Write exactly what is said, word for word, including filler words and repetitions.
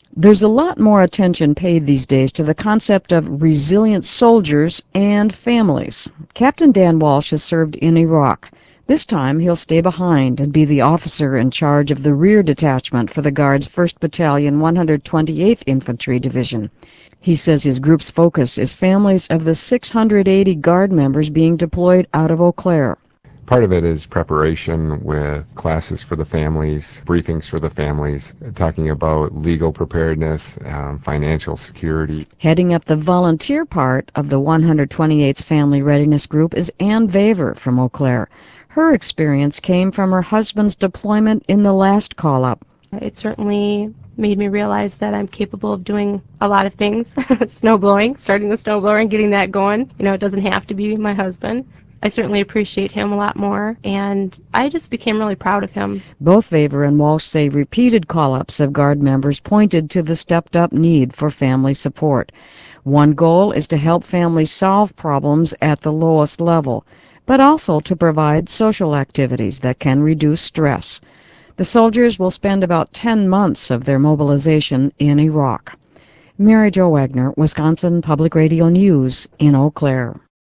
There's a lot more attention paid these days to the concept of resilient soldiers and families. Captain Dan Walsh has served in Iraq. This time he'll stay behind and be the officer in charge of the rear detachment for the Guard's first Battalion, one hundred twenty-eighth Infantry Division. He says his group's focus is families of the six hundred eighty Guard members being deployed out of Eau Claire. Part of it is preparation with classes for the families, briefings for the families, talking about legal preparedness, um, financial security. Heading up the volunteer part of the one hundred twenty-eighth Family Readiness Group is Ann Vaver from Eau Claire. Her experience came from her husband's deployment in the last call-up. It certainly made me realize that I'm capable of doing a lot of things. Snow blowing, starting the snow blower and getting that going. You know, it doesn't have to be my husband. I certainly appreciate him a lot more, and I just became really proud of him. Both Vaver and Walsh say repeated call-ups of Guard members pointed to the stepped-up need for family support. One goal is to help families solve problems at the lowest level, but also to provide social activities that can reduce stress. The soldiers will spend about ten months of their mobilization in Iraq. Mary Jo Wagner, Wisconsin Public Radio News in Eau Claire.